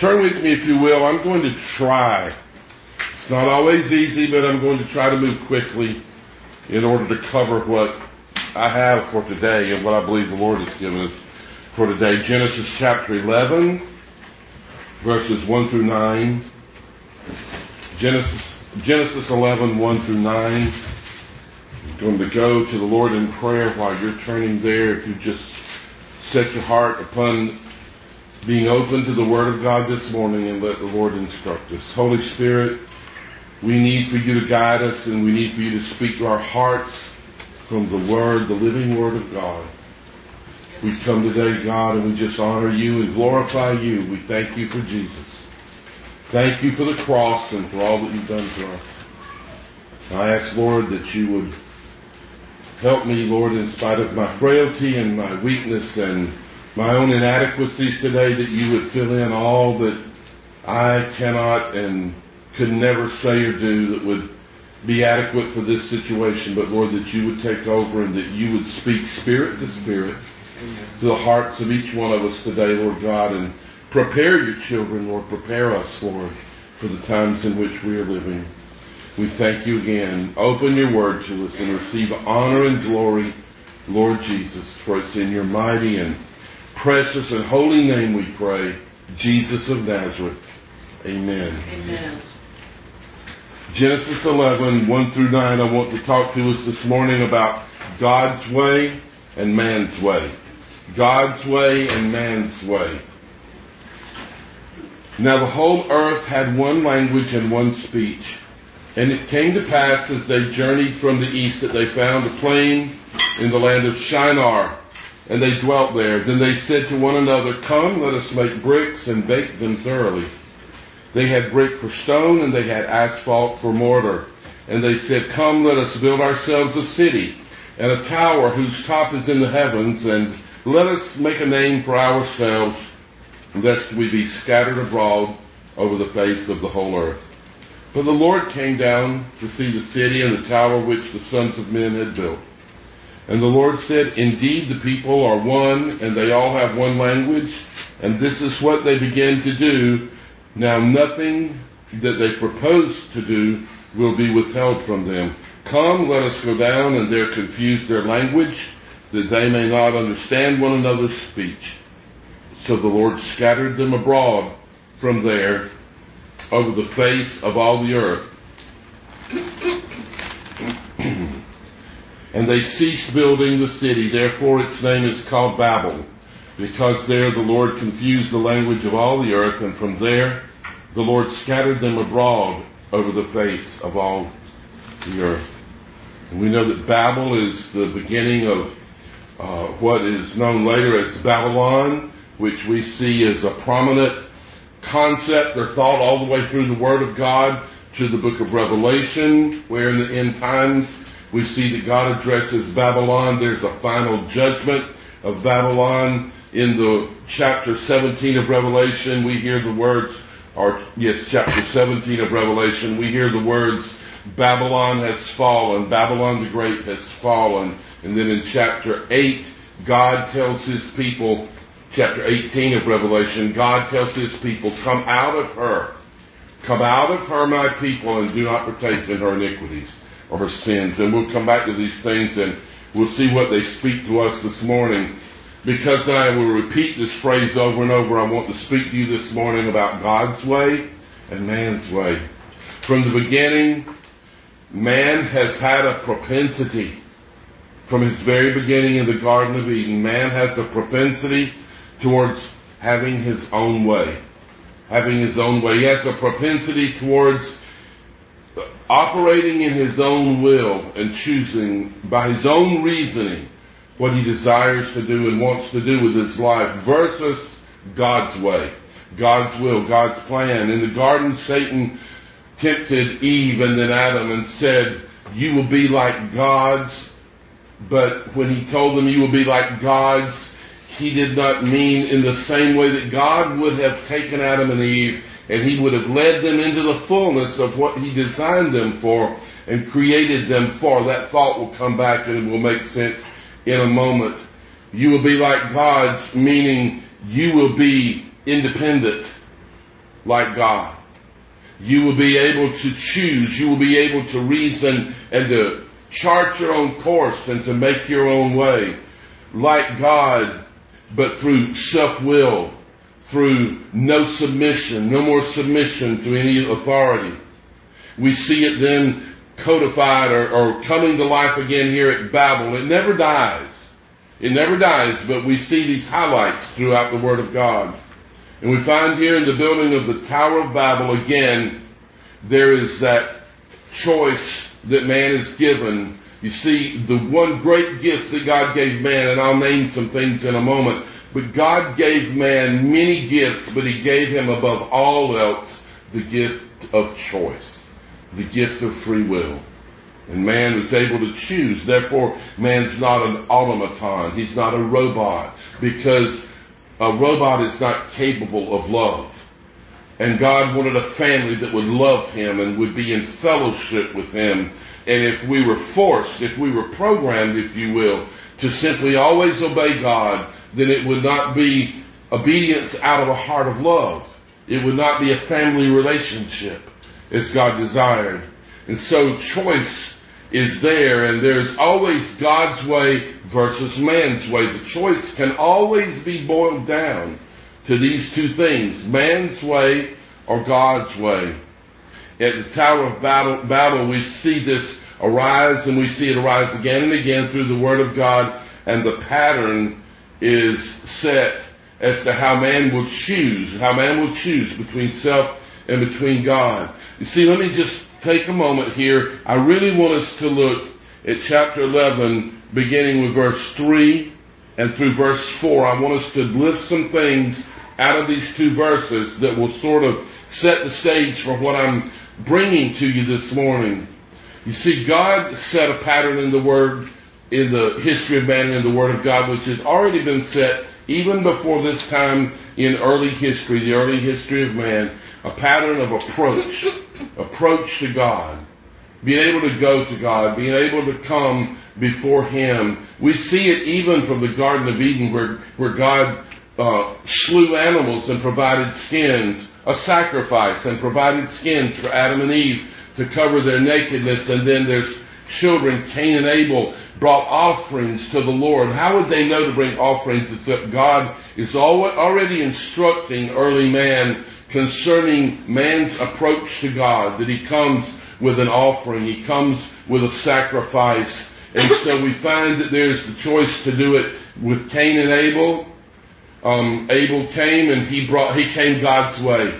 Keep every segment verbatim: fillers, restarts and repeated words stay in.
Turn with me, if you will. I'm going to try. It's not always easy, but I'm going to try to move quickly in order to cover what I have for today and what I believe the Lord has given us for today. Genesis chapter eleven, verses one through nine. Genesis, Genesis eleven, one through nine. I'm going to go to the Lord in prayer while you're turning there. If you just set your heart upon being open to the Word of God this morning and let the Lord instruct us. Holy Spirit, we need for you to guide us and we need for you to speak to our hearts from the Word, the living Word of God. We come today, God, and we just honor you and glorify you. We thank you for Jesus. Thank you for the cross and for all that you've done for us. I ask, Lord, that you would help me, Lord, in spite of my frailty and my weakness and my own inadequacies today, that you would fill in all that I cannot and could never say or do that would be adequate for this situation. But Lord, that you would take over and that you would speak spirit to spirit to the hearts of each one of us today, Lord God, and prepare your children, Lord. Prepare us, Lord, for the times in which we are living. We thank you again. Open your word to us and receive honor and glory, Lord Jesus, for it's in your mighty and precious and holy name we pray, Jesus of Nazareth. Amen. Amen. Genesis eleven, one through nine, I want to talk to us this morning about God's way and man's way. God's way and man's way. Now the whole earth had one language and one speech. And it came to pass as they journeyed from the east that they found a plain in the land of Shinar. And they dwelt there. Then they said to one another, come, let us make bricks and bake them thoroughly. They had brick for stone and they had asphalt for mortar. And they said, come, let us build ourselves a city and a tower whose top is in the heavens, and let us make a name for ourselves, lest we be scattered abroad over the face of the whole earth. But the Lord came down to see the city and the tower which the sons of men had built. And the Lord said, indeed, the people are one, and they all have one language, and this is what they begin to do. Now nothing that they propose to do will be withheld from them. Come, let us go down and there confuse their language, that they may not understand one another's speech. So the Lord scattered them abroad from there over the face of all the earth. And they ceased building the city. Therefore its name is called Babel, because there the Lord confused the language of all the earth, and from there the Lord scattered them abroad over the face of all the earth. And we know that Babel is the beginning of uh, what is known later as Babylon, which we see as a prominent concept or thought all the way through the Word of God to the book of Revelation, where in the end times we see that God addresses Babylon. There's a final judgment of Babylon. In the chapter seventeen of Revelation, we hear the words, or yes, chapter seventeen of Revelation, we hear the words, Babylon has fallen, Babylon the Great has fallen. And then in chapter eight, God tells his people, chapter eighteen of Revelation, God tells his people, come out of her. Come out of her, my people, and do not partake in her iniquities or her sins. And we'll come back to these things and we'll see what they speak to us this morning. Because I will repeat this phrase over and over, I want to speak to you this morning about God's way and man's way. From the beginning, man has had a propensity. From his very beginning in the Garden of Eden, man has a propensity towards having his own way. Having his own way. He has a propensity towards operating in his own will and choosing by his own reasoning what he desires to do and wants to do with his life versus God's way, God's will, God's plan. In the garden, Satan tempted Eve and then Adam and said, you will be like gods. But when he told them you will be like gods, he did not mean in the same way that God would have taken Adam and Eve and he would have led them into the fullness of what he designed them for and created them for. That thought will come back and it will make sense in a moment. You will be like gods, meaning you will be independent. like God. You will be able to choose. You will be able to reason and to chart your own course and to make your own way like God, but through self-will, through no submission, no more submission to any authority. We see it then codified or, or coming to life again here at Babel. It never dies. It never dies, but we see these highlights throughout the Word of God. And we find here in the building of the Tower of Babel again, there is that choice that man is given. You see, the one great gift that God gave man, and I'll name some things in a moment, but God gave man many gifts, but He gave him above all else the gift of choice, the gift of free will. And man was able to choose. Therefore, man's not an automaton. He's not a robot, because a robot is not capable of love. And God wanted a family that would love Him and would be in fellowship with Him. And if we were forced, if we were programmed, if you will, to simply always obey God, then it would not be obedience out of a heart of love. It would not be a family relationship as God desired. And so choice is there, and there's always God's way versus man's way. The choice can always be boiled down to these two things, man's way or God's way. At the Tower of Babel, Babel, we see this arise, and we see it arise again and again through the Word of God, and the pattern is set as to how man will choose, how man will choose between self and between God. You see, let me just take a moment here. I really want us to look at chapter eleven, beginning with verse three and through verse four. I want us to lift some things out of these two verses that will sort of set the stage for what I'm bringing to you this morning. You see, God set a pattern in the Word, in the history of man, in the Word of God, which had already been set even before this time in early history, the early history of man, a pattern of approach, approach to God, being able to go to God, being able to come before Him. We see it even from the Garden of Eden, where, where God uh, slew animals and provided skins, a sacrifice, and provided skins for Adam and Eve to cover their nakedness. And then there's children, Cain and Abel, brought offerings to the Lord. How would they know to bring offerings except God is already instructing early man concerning man's approach to God, that he comes with an offering, he comes with a sacrifice. And so we find that there's the choice to do it with Cain and Abel. Um, Abel came and he brought, he came God's way.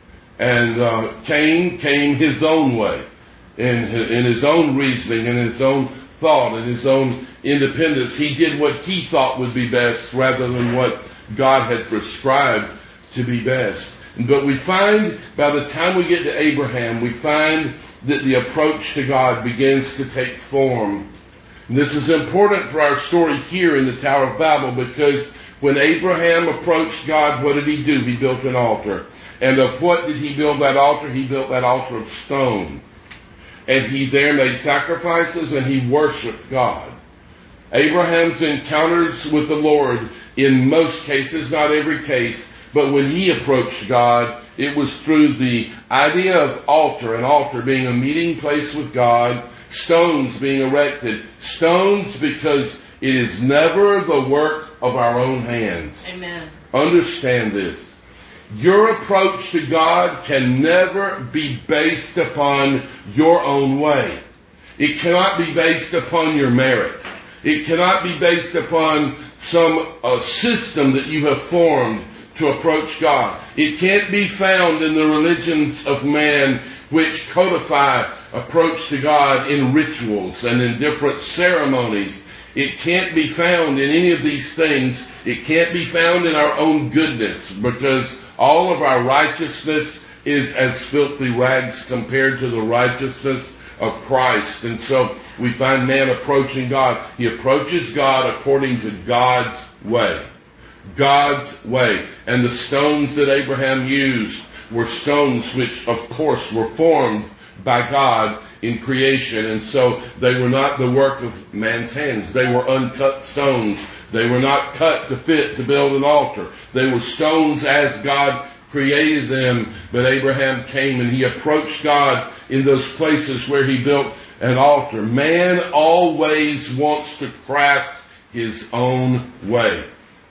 And uh, Cain came his own way, in, in his own reasoning, in his own thought, in his own independence. He did what he thought would be best rather than what God had prescribed to be best. But we find by the time we get to Abraham, we find that the approach to God begins to take form. And this is important for our story here in the Tower of Babel, because when Abraham approached God, what did he do? He built an altar. And of what did he build that altar? He built that altar of stone. And he there made sacrifices and he worshiped God. Abraham's encounters with the Lord, in most cases, not every case, but when he approached God, it was through the idea of altar, an altar being a meeting place with God, stones being erected. Stones because it is never the work of our own hands. Amen. Understand this. Your approach to God can never be based upon your own way. It cannot be based upon your merit. It cannot be based upon some uh, system that you have formed to approach God. It can't be found in the religions of man which codify approach to God in rituals and in different ceremonies. It can't be found in any of these things. It can't be found in our own goodness, because all of our righteousness is as filthy rags compared to the righteousness of Christ. And so we find man approaching God. He approaches God according to God's way. God's way. And the stones that Abraham used were stones which, of course, were formed by God in creation. And so they were not the work of man's hands. They were uncut stones. They were not cut to fit to build an altar. They were stones as God created them. But Abraham came and he approached God in those places where he built an altar. Man always wants to craft his own way.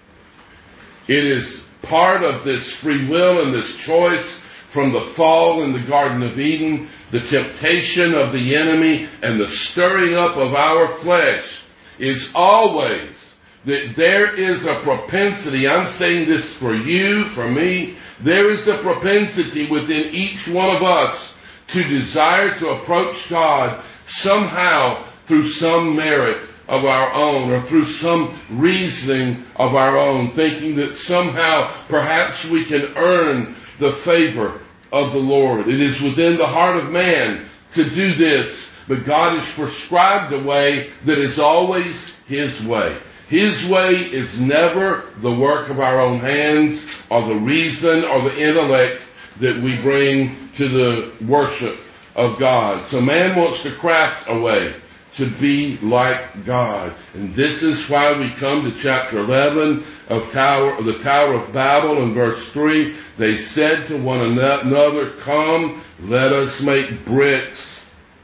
It is part of this free will and this choice from the fall in the Garden of Eden, the temptation of the enemy and the stirring up of our flesh is always that there is a propensity. I'm saying this for you, for me. There is a propensity within each one of us to desire to approach God somehow through some merit of our own or through some reasoning of our own, thinking that somehow perhaps we can earn the favor of the Lord. It is within the heart of man to do this, but God has prescribed a way that is always His way. His way is never the work of our own hands or the reason or the intellect that we bring to the worship of God. So man wants to craft a way to be like God. And this is why we come to chapter eleven of Tower, the Tower of Babel in verse three. They said to one another, "Come, let us make bricks.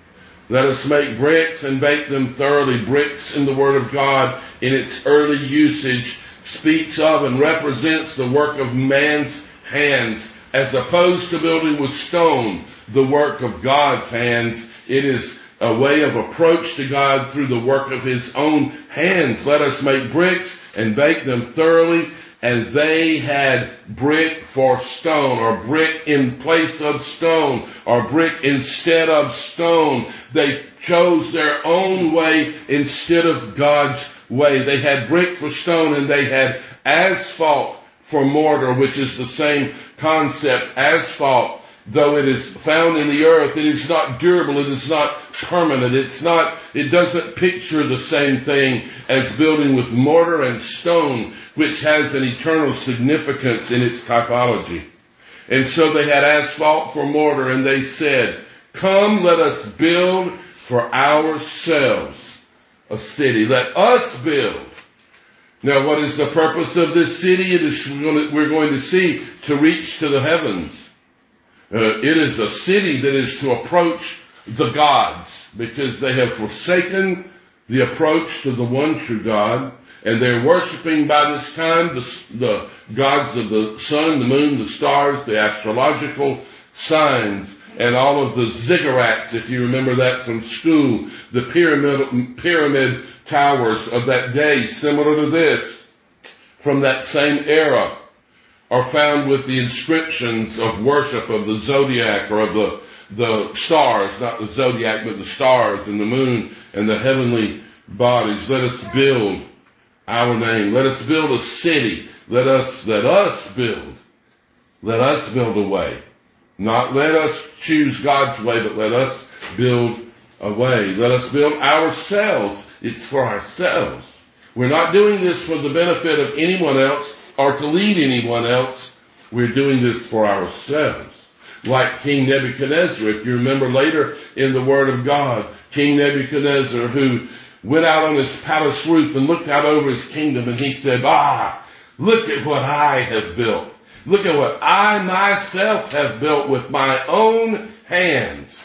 Let us make bricks and bake them thoroughly." Bricks in the Word of God in its early usage speaks of and represents the work of man's hands as opposed to building with stone, the work of God's hands. It is a way of approach to God through the work of His own hands. Let us make bricks and bake them thoroughly. And they had brick for stone, or brick in place of stone, or brick instead of stone. They chose their own way instead of God's way. They had brick for stone and they had asphalt for mortar, which is the same concept. Asphalt, though it is found in the earth, it is not durable, it is not permanent, it's not, it doesn't picture the same thing as building with mortar and stone, which has an eternal significance in its typology. And so they had asphalt for mortar, and they said, "Come, let us build for ourselves a city." Let us build. Now, what is the purpose of this city? It is, we're going to see, to reach to the heavens. Uh, it is a city that is to approach the gods, because they have forsaken the approach to the one true God, and they're worshiping by this time the, the gods of the sun, the moon, the stars, the astrological signs, and all of the ziggurats, if you remember that from school, the pyramid, pyramid towers of that day, similar to this, from that same era, are found with the inscriptions of worship of the zodiac, or of the, the stars, not the zodiac, but the stars and the moon and the heavenly bodies. Let us build our name. Let us build a city. Let us, let us build. Let us build a way. Not let us choose God's way, but let us build a way. Let us build ourselves. It's for ourselves. We're not doing this for the benefit of anyone else or to lead anyone else. We're doing this for ourselves. Like King Nebuchadnezzar, if you remember later in the Word of God, King Nebuchadnezzar, who went out on his palace roof and looked out over his kingdom, and he said, "Ah, look at what I have built. Look at what I myself have built with my own hands."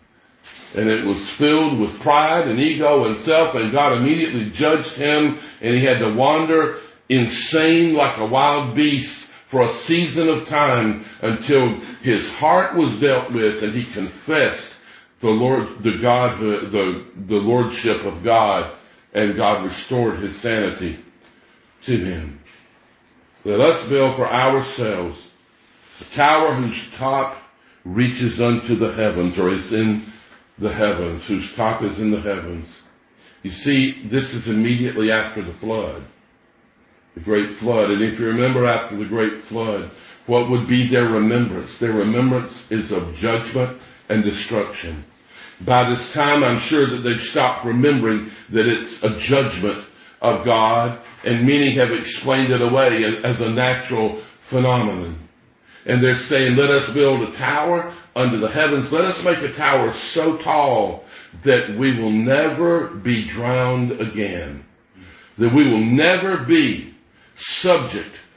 And it was filled with pride and ego and self, and God immediately judged him, and he had to wander insane like a wild beast for a season of time until his heart was dealt with and he confessed the Lord, the God, the, the Lordship of God, and God restored his sanity to him. Let us build for ourselves a tower whose top reaches unto the heavens, or is in the heavens, whose top is in the heavens. You see, this is immediately after the flood, the great flood. And if you remember, after the great flood, what would be their remembrance? Their remembrance is of judgment and destruction. By this time, I'm sure that they've stopped remembering that it's a judgment of God, and many have explained it away as a natural phenomenon. And they're saying, let us build a tower under the heavens. Let us make a tower so tall that we will never be drowned again. That we will never be subject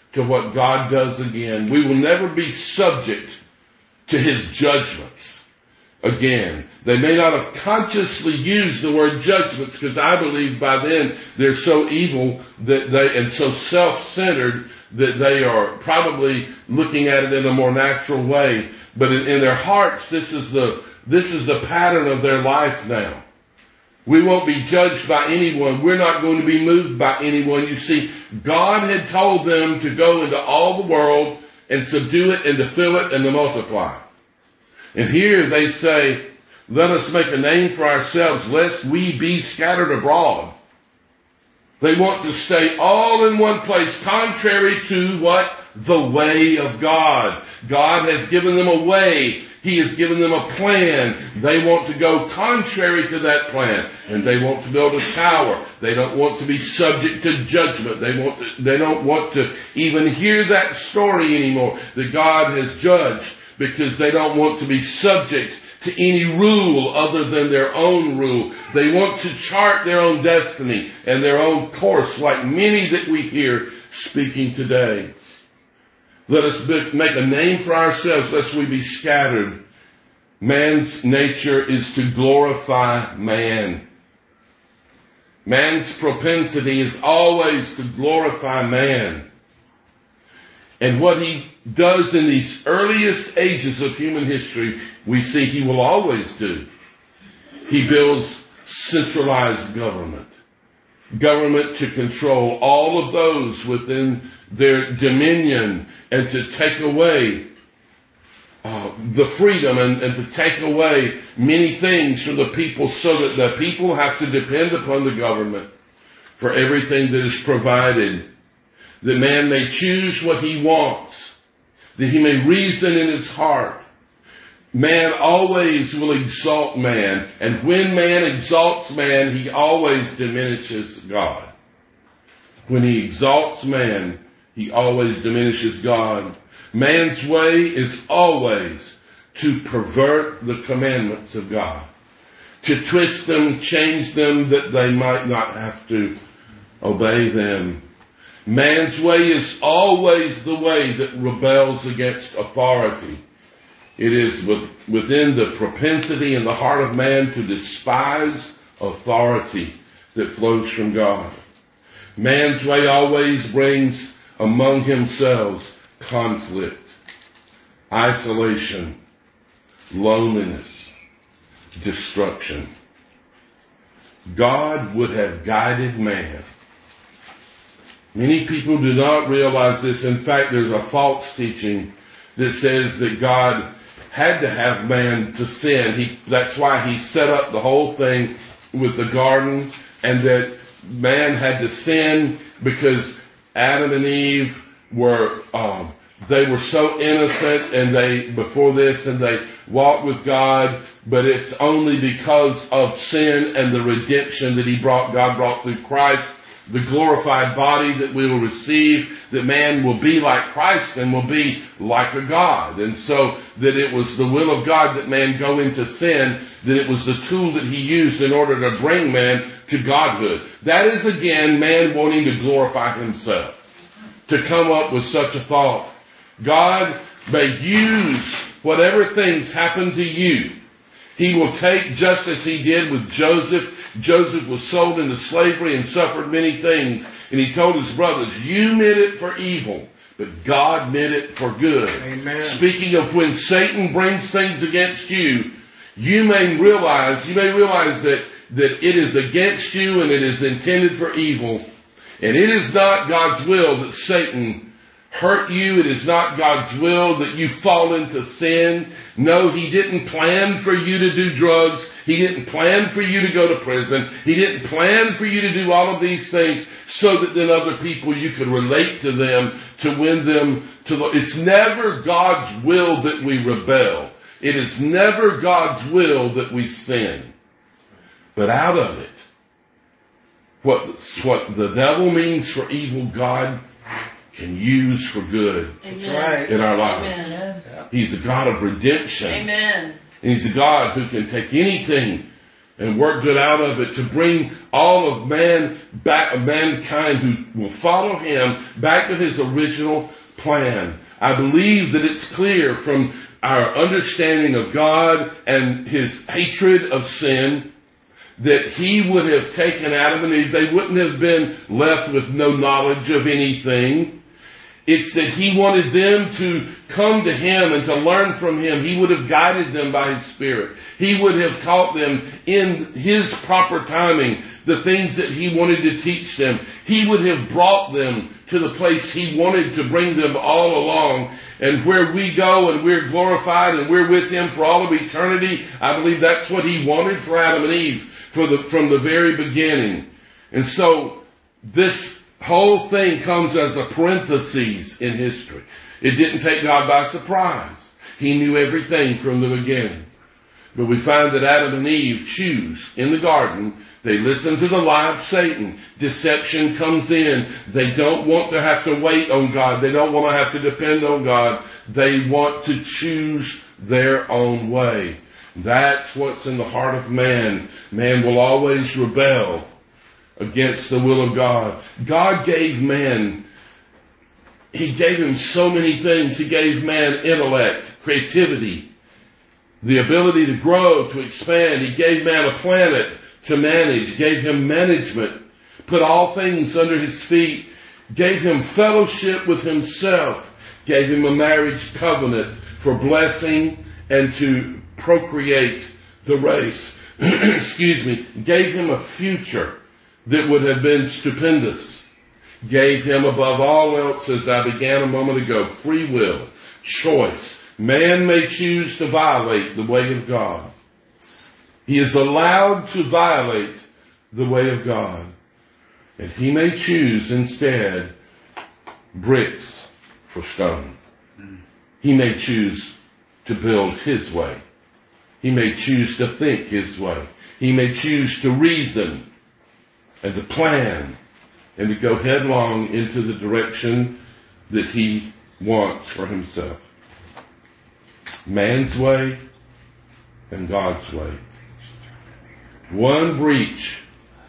to what God does again. We will never be subject to his judgments again. They may not have consciously used the word judgments, because I believe by then they're so evil that they, and so self-centered that they are probably looking at it in a more natural way. But in, in their hearts, this is the, this is the pattern of their life now. We won't be judged by anyone. We're not going to be moved by anyone. You see, God had told them to go into all the world and subdue it and to fill it and to multiply. And here they say, let us make a name for ourselves lest we be scattered abroad. They want to stay all in one place, contrary to what? The way of God. God has given them a way. He has given them a plan. They want to go contrary to that plan. And they want to build a tower. They don't want to be subject to judgment. They want to, they don't want to even hear that story anymore that God has judged, because they don't want to be subject to any rule other than their own rule. They want to chart their own destiny and their own course, like many that we hear speaking today. Let us make a name for ourselves lest we be scattered. Man's nature is to glorify man. Man's propensity is always to glorify man. And what he does in these earliest ages of human history, we see he will always do. He builds centralized government. Government to control all of those within their dominion and to take away uh, the freedom and, and to take away many things from the people, so that the people have to depend upon the government for everything that is provided. That man may choose what he wants, that he may reason in his heart. Man always will exalt man, and when man exalts man, he always diminishes God. When he exalts man, he always diminishes God. Man's way is always to pervert the commandments of God, to twist them, change them, that they might not have to obey them. Man's way is always the way that rebels against authority. It is with, within the propensity in the heart of man to despise authority that flows from God. Man's way always brings among himself conflict, isolation, loneliness, destruction. God would have guided man. Many people do not realize this. In fact, there's a false teaching that says that God had to have man to sin. He, that's why he set up the whole thing with the garden, and that man had to sin because Adam and Eve were, um, they were so innocent and they, before this, and they walked with God, but it's only because of sin and the redemption that he brought, God brought through Christ, the glorified body that we will receive, that man will be like Christ and will be like a God. And so that it was the will of God that man go into sin, that it was the tool that he used in order to bring man to godhood. That is again man wanting to glorify himself, to come up with such a thought. God may use whatever things happen to you. He will take, just as he did with Joseph. Joseph was sold into slavery and suffered many things. And he told his brothers, you meant it for evil, but God meant it for good. Amen. Speaking of when Satan brings things against you, you may realize, you may realize that, that it is against you and it is intended for evil. And it is not God's will that Satan hurt you. It is not God's will that you fall into sin. No, he didn't plan for you to do drugs. He didn't plan for you to go to prison. He didn't plan for you to do all of these things so that then other people, you could relate to them, to win them to the, it's never God's will that we rebel. It is never God's will that we sin. But out of it, what, what the devil means for evil, God can use for good. That's right. In our lives. Amen. He's a God of redemption. Amen. And he's a God who can take anything and work good out of it to bring all of man back, mankind who will follow him back to his original plan. I believe that it's clear from our understanding of God and his hatred of sin that he would have taken Adam and Eve. They wouldn't have been left with no knowledge of anything. It's that he wanted them to come to him and to learn from him. He would have guided them by his Spirit. He would have taught them in his proper timing the things that he wanted to teach them. He would have brought them to the place he wanted to bring them all along. And where we go and we're glorified and we're with him for all of eternity, I believe that's what he wanted for Adam and Eve for the, from the very beginning. And so this whole thing comes as a parenthesis in history. It didn't take God by surprise. He knew everything from the beginning. But we find that Adam and Eve choose in the garden. They listen to the lie of Satan. Deception comes in. They don't want to have to wait on God. They don't want to have to depend on God. They want to choose their own way. That's what's in the heart of man. Man will always rebel against the will of God. God gave man, he gave him so many things. He gave man intellect, creativity, the ability to grow, to expand. He gave man a planet to manage, gave him management, put all things under his feet, gave him fellowship with himself, gave him a marriage covenant for blessing and to procreate the race. Excuse me. Gave him a future that would have been stupendous. Gave him above all else, as I began a moment ago, free will, choice. Man may choose to violate the way of God. He is allowed to violate the way of God. And he may choose instead bricks for stone. He may choose to build his way. He may choose to think his way. He may choose to reason and to plan and to go headlong into the direction that he wants for himself. Man's way and God's way. One breach,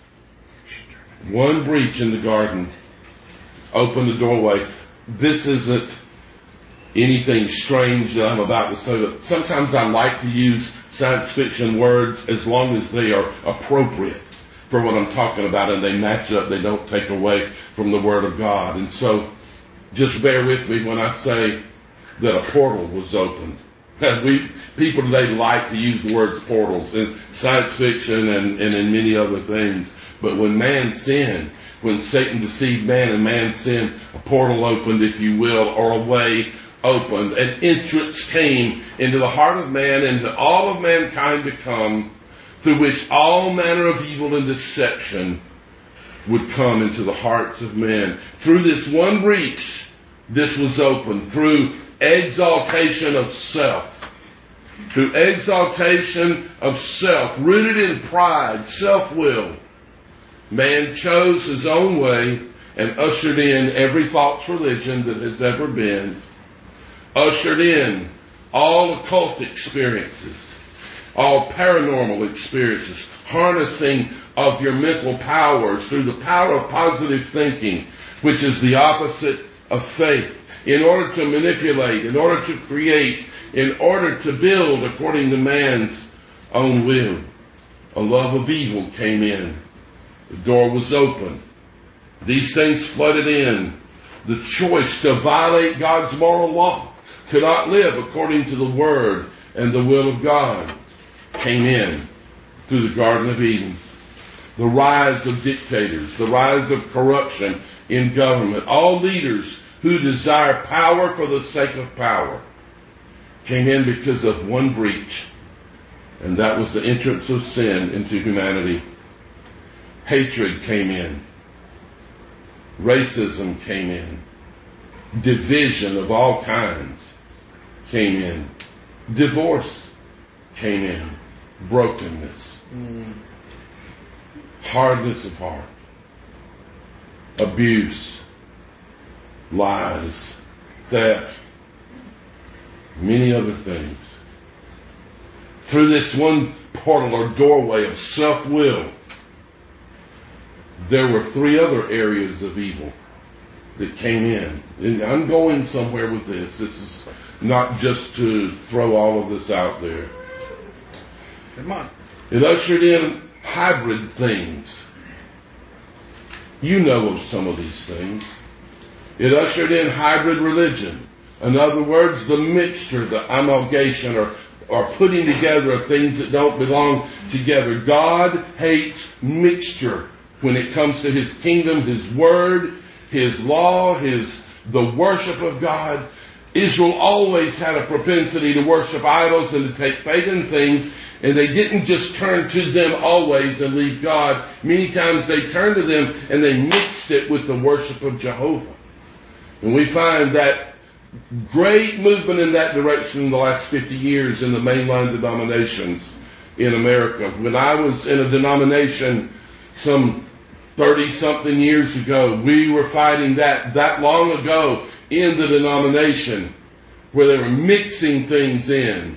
one breach in the garden opened the doorway. This isn't anything strange that I'm about to say, but sometimes I like to use science fiction words as long as they are appropriate for what I'm talking about and they match up. They don't take away from the Word of God. And so just bear with me when I say that a portal was opened. We, people today like to use the words portals in science fiction and, and in many other things. But when man sinned, when Satan deceived man and man sinned, a portal opened, if you will, or a way opened. An entrance came into the heart of man and to all of mankind to come, through which all manner of evil and deception would come into the hearts of men. Through this one breach, this was opened. Through exaltation of self. Through exaltation of self, rooted in pride, self-will. Man chose his own way and ushered in every false religion that has ever been. Ushered in all occult experiences, all paranormal experiences, harnessing of your mental powers through the power of positive thinking, which is the opposite of faith, in order to manipulate, in order to create, in order to build according to man's own will. A love of evil came in. The door was open. These things flooded in. The choice to violate God's moral law, to not live according to the Word and the will of God, came in through the Garden of Eden. The rise of dictators, the rise of corruption in government, all leaders who desire power for the sake of power came in because of one breach, and that was the entrance of sin into humanity. Hatred came in. Racism came in. Division of all kinds came in. Divorce came in. Brokenness. Mm. Hardness of heart. Abuse. Lies. Theft. Many other things. through this one portal or doorway of self-will, there were three other areas of evil that came in. And I'm going somewhere with this. This is not just to throw all of this out there. Come on. It ushered in hybrid things. You know of some of these things. It ushered in hybrid religion. In other words, the mixture, the amalgamation, or, or putting together of things that don't belong together. God hates mixture when it comes to His kingdom, His word, His law, His the worship of God. Israel always had a propensity to worship idols and to take pagan things, and they didn't just turn to them always and leave God. Many times they turned to them and they mixed it with the worship of Jehovah. And we find that great movement in that direction in the last fifty years in the mainline denominations in America. When I was in a denomination some thirty-something years ago, we were fighting that that long ago in the denomination where they were mixing things in.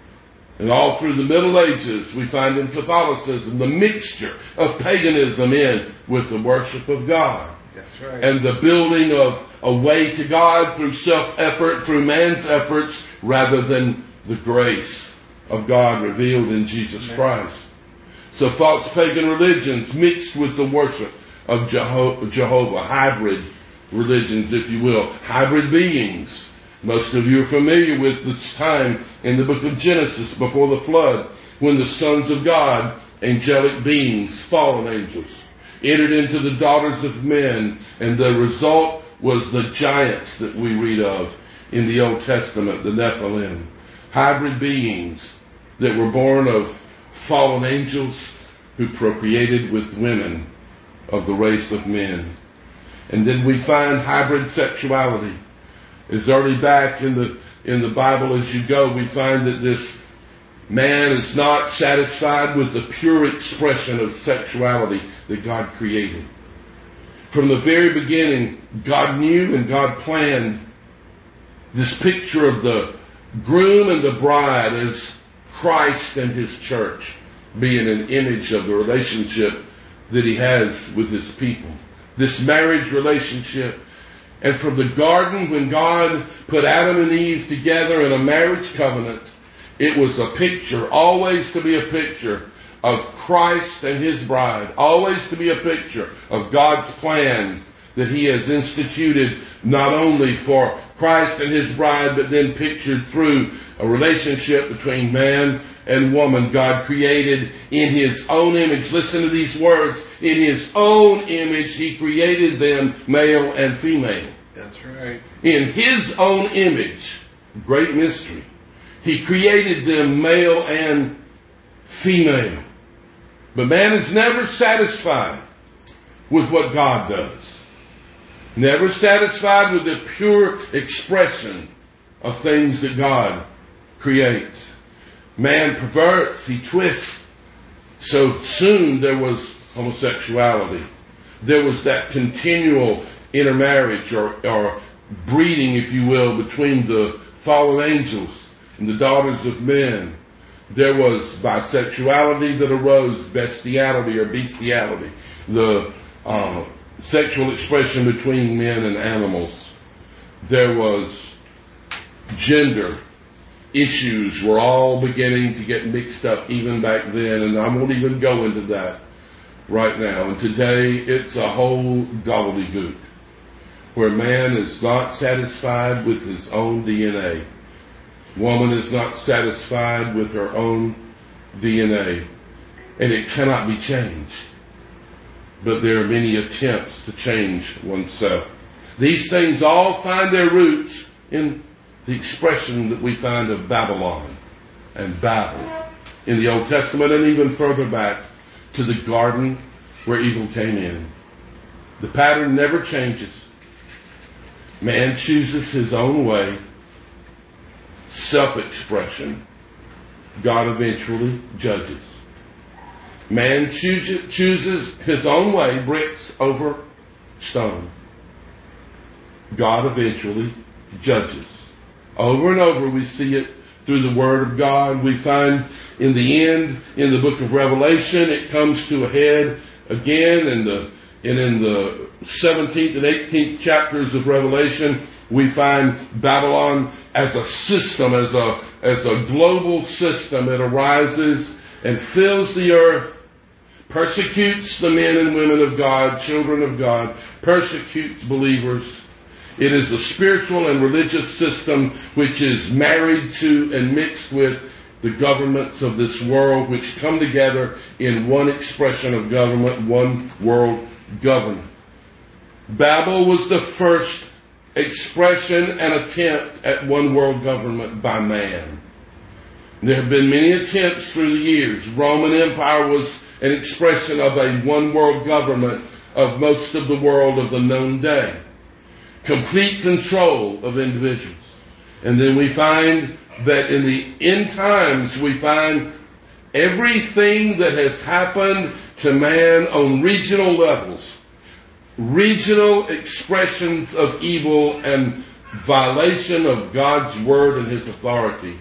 And all through the Middle Ages, we find in Catholicism the mixture of paganism in with the worship of God. That's right. And the building of a way to God through self-effort, through man's efforts, rather than the grace of God revealed in Jesus Amen. Christ. So false pagan religions mixed with the worship of Jeho- Jehovah, hybrid religions, if you will, hybrid beings. Most of you are familiar with this time in the book of Genesis before the flood, when the sons of God, angelic beings, fallen angels, entered into the daughters of men, and the result was the giants that we read of in the Old Testament, the Nephilim. Hybrid beings that were born of fallen angels who procreated with women of the race of men. And then we find hybrid sexuality. As early back in the in the Bible as you go, we find that this man is not satisfied with the pure expression of sexuality that God created. From the very beginning, God knew and God planned this picture of the groom and the bride as Christ and His church, being an image of the relationship that He has with His people. This marriage relationship. And from the garden, when God put Adam and Eve together in a marriage covenant, it was a picture, always to be a picture of Christ and His bride, always to be a picture of God's plan that He has instituted not only for Christ and His bride, but then pictured through a relationship between man and woman. God created in His own image. Listen to these words. In His own image, He created them, male and female. That's right. In His own image, great mystery, He created them, male and female. But man is never satisfied with what God does. Never satisfied with the pure expression of things that God creates. Man perverts, he twists. So soon there was homosexuality. There was that continual intermarriage or, or breeding, if you will, between the fallen angels and the daughters of men. There was bisexuality that arose, bestiality or bestiality, the uh, sexual expression between men and animals. There was gender issues were all beginning to get mixed up even back then, and I won't even go into that right now. And today it's a whole gobbledygook where man is not satisfied with his own D N A. Woman is not satisfied with her own D N A, and it cannot be changed. But there are many attempts to change oneself. These things all find their roots in the expression that we find of Babylon and Babel in the Old Testament, and even further back to the garden where evil came in. The pattern never changes. Man chooses his own way, self-expression. God eventually judges. Man chooses, chooses his own way, bricks over stone. God eventually judges. Over and over we see it through the Word of God. We find in the end, in the book of Revelation, it comes to a head again, in the, and in the seventeenth and eighteenth chapters of Revelation, we find Babylon as a system, as a, as a global system. It arises and fills the earth, persecutes the men and women of God, children of God, persecutes believers. It is a spiritual and religious system which is married to and mixed with the governments of this world, which come together in one expression of government, one world government. Babel was the first expression and attempt at one world government by man. There have been many attempts through the years. Roman Empire was an expression of a one world government of most of the world of the known day. Complete control of individuals. And then we find that in the end times, we find everything that has happened to man on regional levels, regional expressions of evil and violation of God's word and his authority,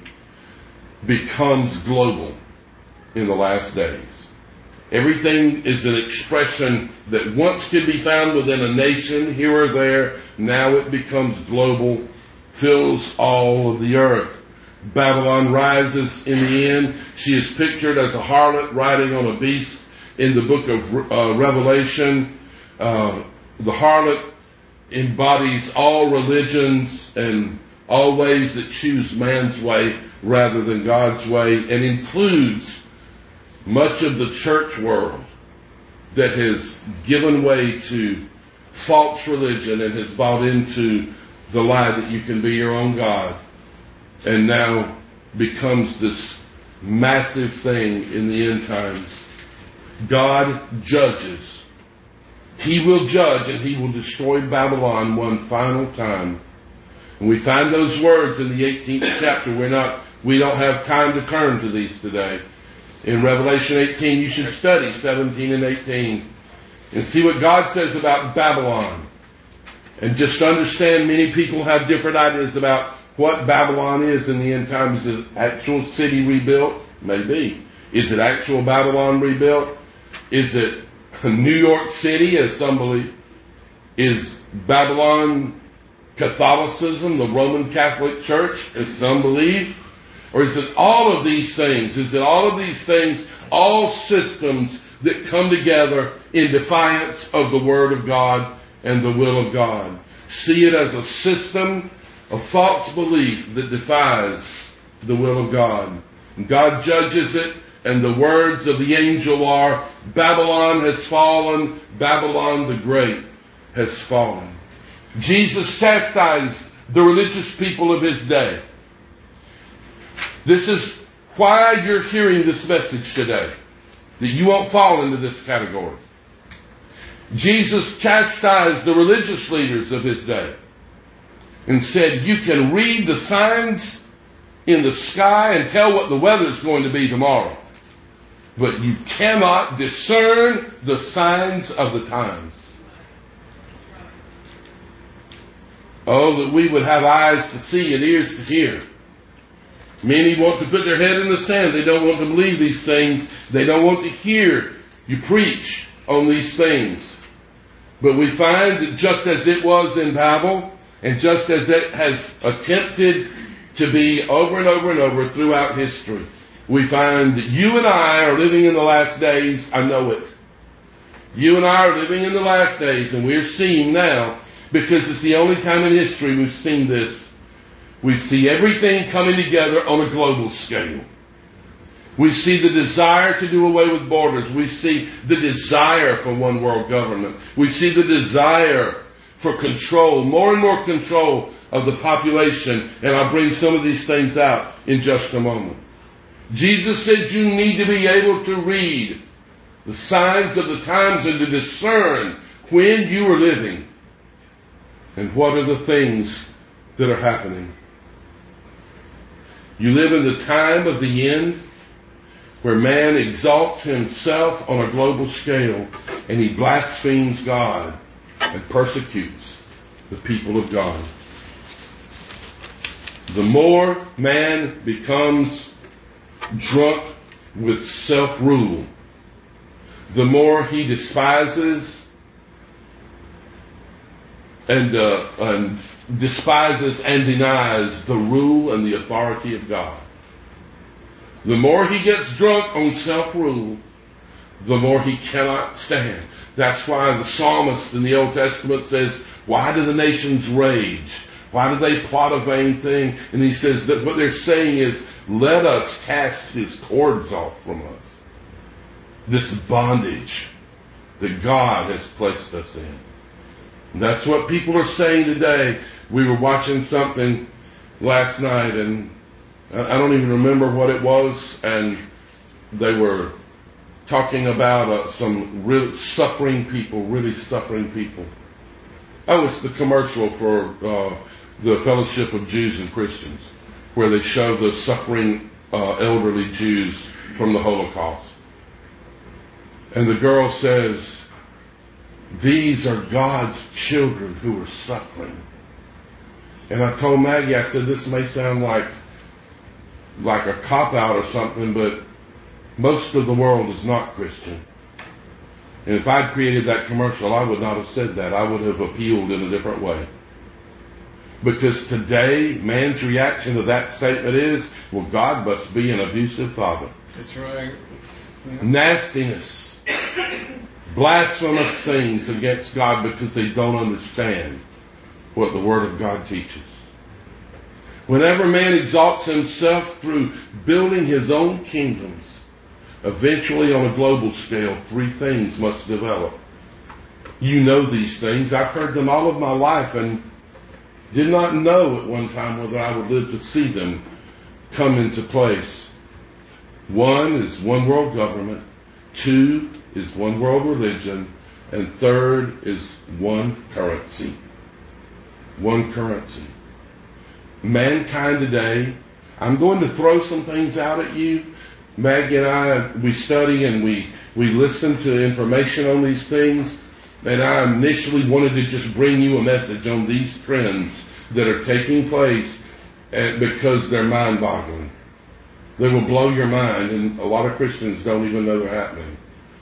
becomes global in the last days. Everything is an expression that once could be found within a nation, here or there. Now it becomes global, fills all of the earth. Babylon rises in the end. She is pictured as a harlot riding on a beast in the book of uh, Revelation. Uh, the harlot embodies all religions and all ways that choose man's way rather than God's way, and includes much of the church world that has given way to false religion and has bought into the lie that you can be your own God, and now becomes this massive thing in the end times. God judges. He will judge, and he will destroy Babylon one final time. And we find those words in the eighteenth chapter. We're not, we don't have time to turn to these today. In Revelation eighteen, you should study seventeen and eighteen and see what God says about Babylon. And just understand many people have different ideas about what Babylon is in the end times. Is it actual city rebuilt? Maybe. Is it actual Babylon rebuilt? Is it New York City, as some believe? Is Babylon Catholicism, the Roman Catholic Church, as some believe? Or is it all of these things? Is it all of these things, all systems that come together in defiance of the Word of God and the will of God? See it as a system of false belief that defies the will of God. And God judges it, and the words of the angel are, Babylon has fallen, Babylon the Great has fallen. Jesus chastised the religious people of his day. This is why you're hearing this message today, that you won't fall into this category. Jesus chastised the religious leaders of his day and said, you can read the signs in the sky and tell what the weather is going to be tomorrow, but you cannot discern the signs of the times. Oh, that we would have eyes to see and ears to hear. Many want to put their head in the sand. They don't want to believe these things. They don't want to hear you preach on these things. But we find that just as it was in Babel, and just as it has attempted to be over and over and over throughout history, we find that you and I are living in the last days. I know it. You and I are living in the last days, and we're seeing now, because it's the only time in history we've seen this. We see everything coming together on a global scale. We see the desire to do away with borders. We see the desire for one world government. We see the desire for control, more and more control of the population. And I'll bring some of these things out in just a moment. Jesus said you need to be able to read the signs of the times and to discern when you are living and what are the things that are happening. You live in the time of the end where man exalts himself on a global scale and he blasphemes God and persecutes the people of God. The more man becomes drunk with self-rule, the more he despises and, uh, and despises and denies the rule and the authority of God. The more he gets drunk on self-rule, the more he cannot stand. That's why the psalmist in the Old Testament says, why do the nations rage? Why do they plot a vain thing? And he says that what they're saying is, let us cast his cords off from us. This bondage that God has placed us in. And that's what people are saying today. We were watching something last night, and I don't even remember what it was, and they were talking about uh, some real suffering people, really suffering people. Oh, it's the commercial for uh, the Fellowship of Jews and Christians, where they show the suffering uh, elderly Jews from the Holocaust. And the girl says, these are God's children who are suffering. And I told Maggie, I said, this may sound like like a cop-out or something, but most of the world is not Christian. And if I'd created that commercial, I would not have said that. I would have appealed in a different way. Because today, man's reaction to that statement is, well, God must be an abusive father. That's right. Yeah. Nastiness. Blasphemous things against God because they don't understand what the Word of God teaches. Whenever man exalts himself through building his own kingdoms, eventually on a global scale, three things must develop. You know these things. I've heard them all of my life and did not know at one time whether I would live to see them come into place. One is one world government. Two is one world religion. And third is one currency. One currency. Mankind today, I'm going to throw some things out at you. Maggie and I, we study and we, we listen to information on these things. And I initially wanted to just bring you a message on these trends that are taking place because they're mind-boggling. They will blow your mind, and a lot of Christians don't even know they're happening.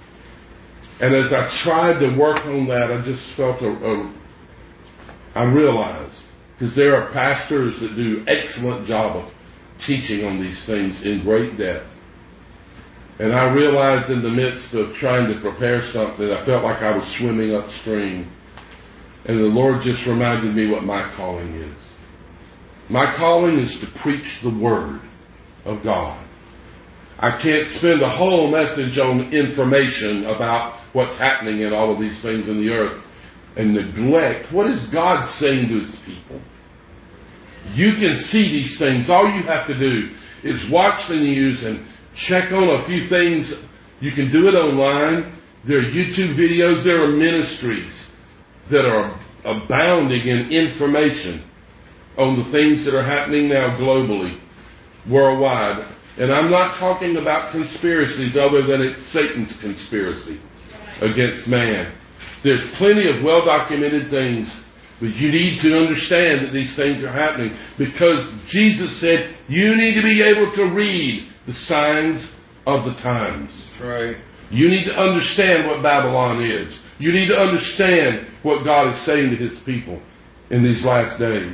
And as I tried to work on that, I just felt a, a I realized, because there are pastors that do excellent job of teaching on these things in great depth. And I realized in the midst of trying to prepare something, I felt like I was swimming upstream. And the Lord just reminded me what my calling is. My calling is to preach the Word of God. I can't spend a whole message on information about what's happening in all of these things in the earth and neglect what is God saying to His people. You can see these things. All you have to do is watch the news and check on a few things. You can do it online. There are YouTube videos. There are ministries that are abounding in information on the things that are happening now globally, worldwide. And I'm not talking about conspiracies other than it's Satan's conspiracy against man. There's plenty of well-documented things, but you need to understand that these things are happening because Jesus said you need to be able to read the signs of the times. That's right. You need to understand what Babylon is. You need to understand what God is saying to His people in these last days.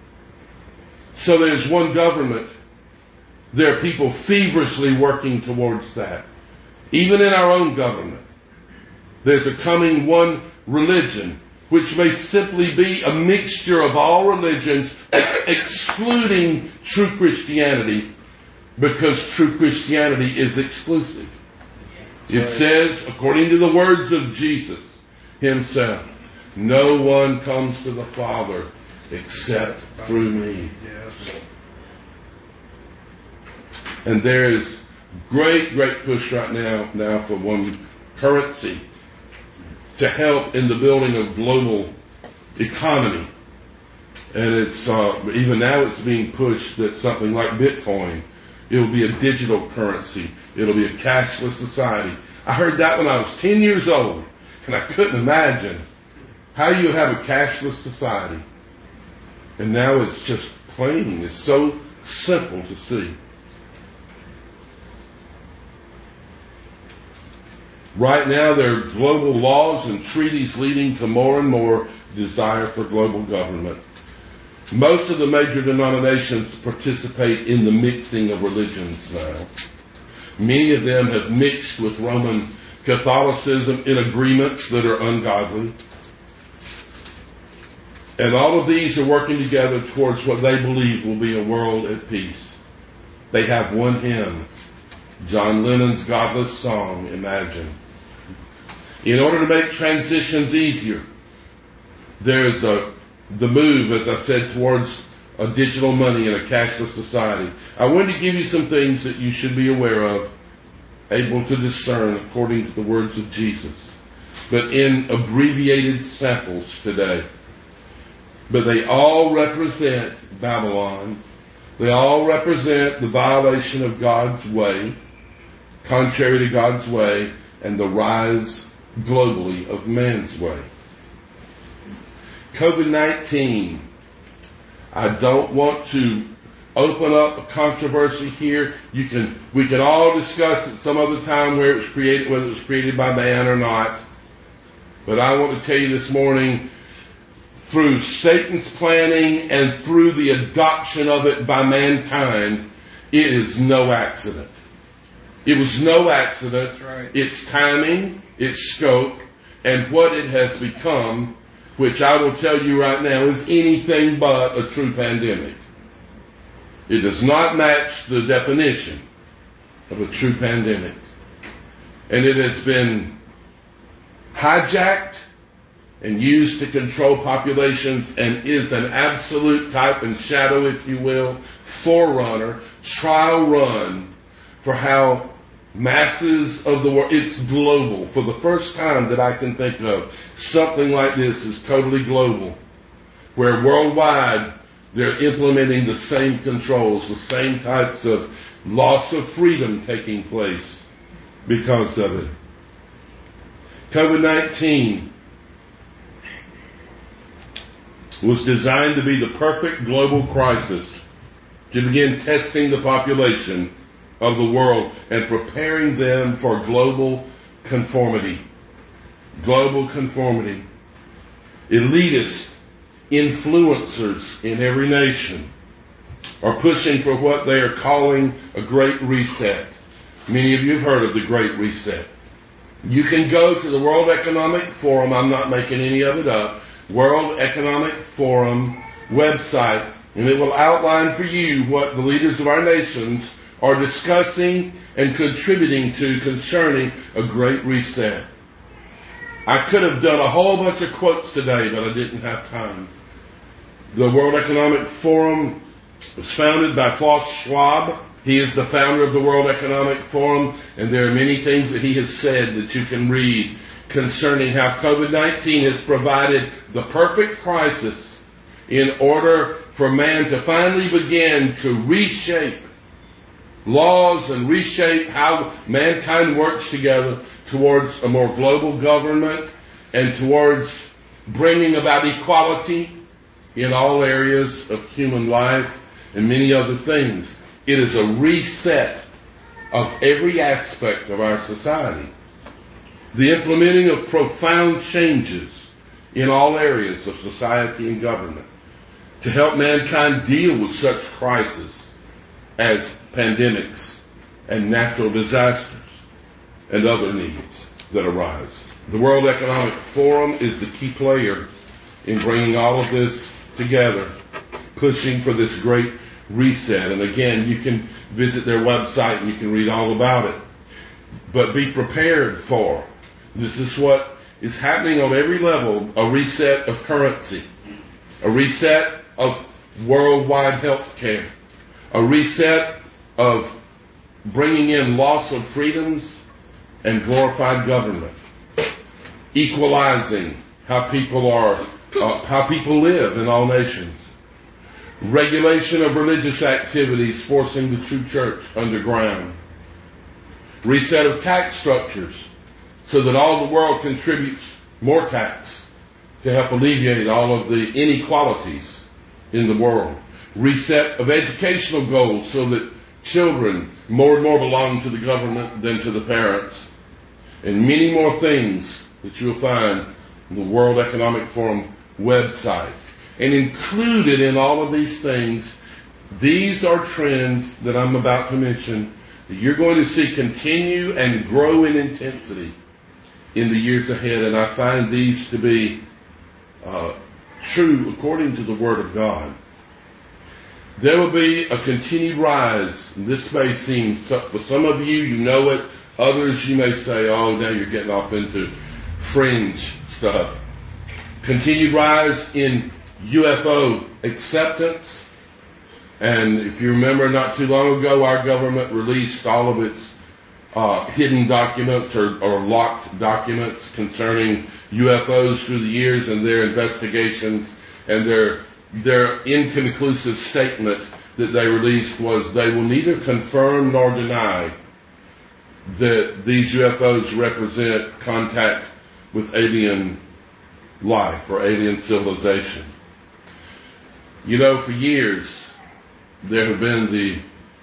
So there's one government. There are people feverishly working towards that. Even in our own government, there's a coming one religion, which may simply be a mixture of all religions, excluding true Christianity, because true Christianity is exclusive. It says, according to the words of Jesus Himself, no one comes to the Father except through me. And there is great, great push right now, now for one currency to help in the building of global economy. And it's, uh, even now it's being pushed that something like Bitcoin, it'll be a digital currency. It'll be a cashless society. I heard that when I was ten years old, and I couldn't imagine how you have a cashless society. And now it's just plain. It's so simple to see. Right now, there are global laws and treaties leading to more and more desire for global government. Most of the major denominations participate in the mixing of religions now. Many of them have mixed with Roman Catholicism in agreements that are ungodly. And all of these are working together towards what they believe will be a world at peace. They have one hymn, John Lennon's godless song, Imagine. In order to make transitions easier, there's a, the move, as I said, towards a digital money and a cashless society. I wanted to give you some things that you should be aware of, able to discern according to the words of Jesus, but in abbreviated samples today. But they all represent Babylon. They all represent the violation of God's way, contrary to God's way, and the rise globally of man's way. COVID nineteen. I don't want to open up a controversy here. You can, we can all discuss at some other time where it was created, whether it was created by man or not. But I want to tell you this morning, through Satan's planning and through the adoption of it by mankind, it is no accident. It was no accident. That's right. Its timing, its scope, and what it has become, which I will tell you right now is anything but a true pandemic. It does not match the definition of a true pandemic. And it has been hijacked and used to control populations and is an absolute type and shadow, if you will, forerunner, trial run for how masses of the world, it's global. For the first time that I can think of, something like this is totally global, where worldwide they're implementing the same controls, the same types of loss of freedom taking place because of it. COVID nineteen was designed to be the perfect global crisis to begin testing the population of the world and preparing them for global conformity. Global conformity. Elitist influencers in every nation are pushing for what they are calling a Great Reset. Many of you have heard of the Great Reset. You can go to the World Economic Forum, I'm not making any of it up, World Economic Forum website, and it will outline for you what the leaders of our nations are discussing and contributing to concerning a Great Reset. I could have done a whole bunch of quotes today, but I didn't have time. The World Economic Forum was founded by Klaus Schwab. He is the founder of the World Economic Forum, and there are many things that he has said that you can read concerning how COVID nineteen has provided the perfect crisis in order for man to finally begin to reshape laws and reshape how mankind works together towards a more global government and towards bringing about equality in all areas of human life and many other things. It is a reset of every aspect of our society. The implementing of profound changes in all areas of society and government to help mankind deal with such crises as pandemics and natural disasters and other needs that arise. The World Economic Forum is the key player in bringing all of this together, pushing for this great reset. And again, you can visit their website and you can read all about it. But be prepared for, this is what is happening on every level, a reset of currency, a reset of worldwide health care, a reset of bringing in loss of freedoms and glorified government, equalizing how people are, uh, how people live in all nations, regulation of religious activities forcing the true church underground, reset of tax structures so that all the world contributes more tax to help alleviate all of the inequalities in the world, reset of educational goals so that children more and more belong to the government than to the parents, and many more things that you'll find on the World Economic Forum website. And included in all of these things, these are trends that I'm about to mention that you're going to see continue and grow in intensity in the years ahead. And I find these to be uh, true according to the Word of God. There will be a continued rise. This may seem, for some of you, you know it. Others, you may say, oh, now you're getting off into fringe stuff. Continued rise in U F O acceptance. And if you remember, not too long ago, our government released all of its uh, hidden documents or, or locked documents concerning U F Os through the years and their investigations, and their their inconclusive statement that they released was they will neither confirm nor deny that these U F Os represent contact with alien life or alien civilization. You know, for years, there have been the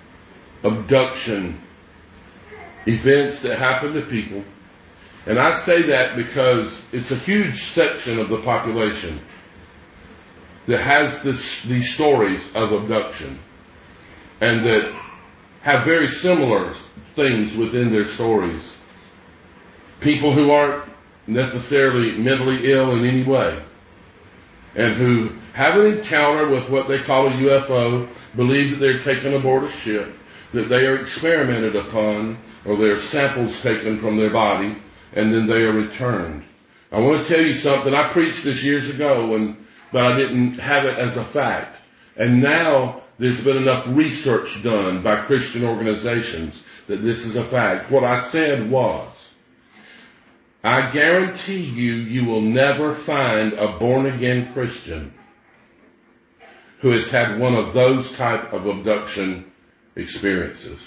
abduction events that happen to people. And I say that because it's a huge section of the population that has this, these stories of abduction and that have very similar things within their stories. People who aren't necessarily mentally ill in any way and who have an encounter with what they call a U F O, believe that they're taken aboard a ship, that they are experimented upon, or there are samples taken from their body, and then they are returned. I want to tell you something. I preached this years ago, and but I didn't have it as a fact. And now there's been enough research done by Christian organizations that this is a fact. What I said was, I guarantee you, you will never find a born-again Christian who has had one of those type of abduction experiences.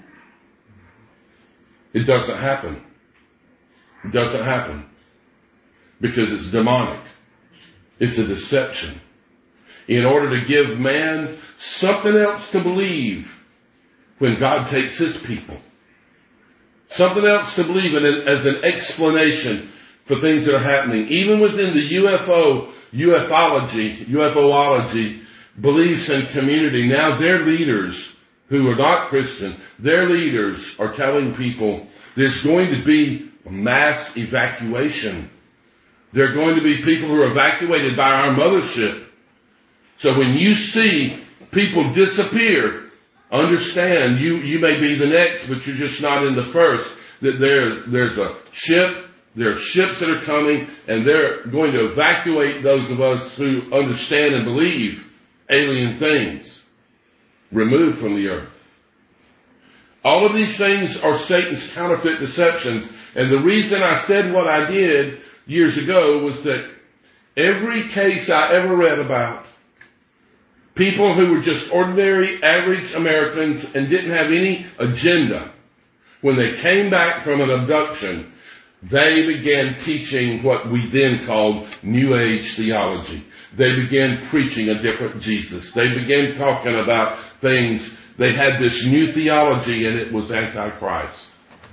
It doesn't happen. It doesn't happen because it's demonic. It's a deception. In order to give man something else to believe when God takes his people. Something else to believe in as an explanation for things that are happening. Even within the U F O, ufology, UFOlogy beliefs and community, now their leaders who are not Christian, their leaders are telling people there's going to be mass evacuation. There are going to be people who are evacuated by our mothership. So when you see people disappear, understand you, you may be the next, but you're just not in the first. That there, there's a ship, there are ships that are coming, and they're going to evacuate those of us who understand and believe alien things removed from the earth. All of these things are Satan's counterfeit deceptions. And the reason I said what I did years ago was that every case I ever read about, people who were just ordinary, average Americans and didn't have any agenda, when they came back from an abduction, they began teaching what we then called New Age theology. They began preaching a different Jesus. They began talking about things. They had this new theology, and it was Antichrist.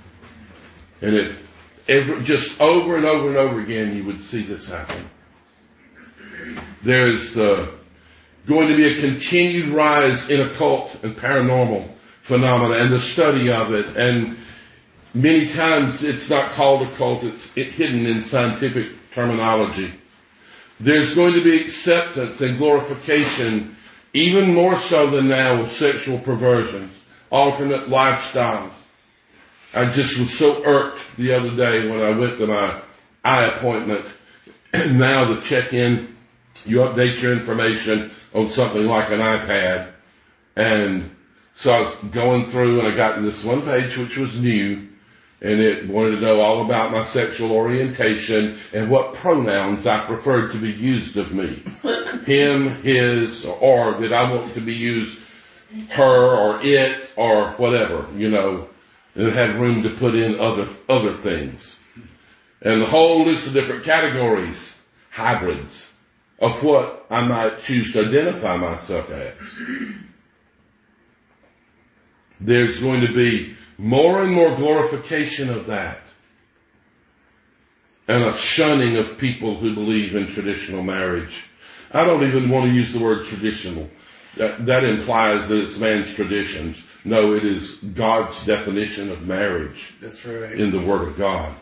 And it every, just over and over and over again, you would see this happen. There's uh, going to be a continued rise in occult and paranormal phenomena and the study of it. And many times it's not called occult, it's hidden in scientific terminology. There's going to be acceptance and glorification, even more so than now, of sexual perversions, alternate lifestyles. I just was so irked the other day when I went to my eye appointment. And now the check-in, you update your information on something like an iPad. And so I was going through and I got to this one page which was new. And it wanted to know all about my sexual orientation and what pronouns I preferred to be used of me. Him, his, or did I want to be used her or it or whatever, you know. And it had room to put in other, other things. And the whole list of different categories, hybrids, of what I might choose to identify myself as. There's going to be more and more glorification of that, and a shunning of people who believe in traditional marriage. I don't even want to use the word traditional. That, that implies that it's man's traditions. No, it is God's definition of marriage. That's right. In the Word of God.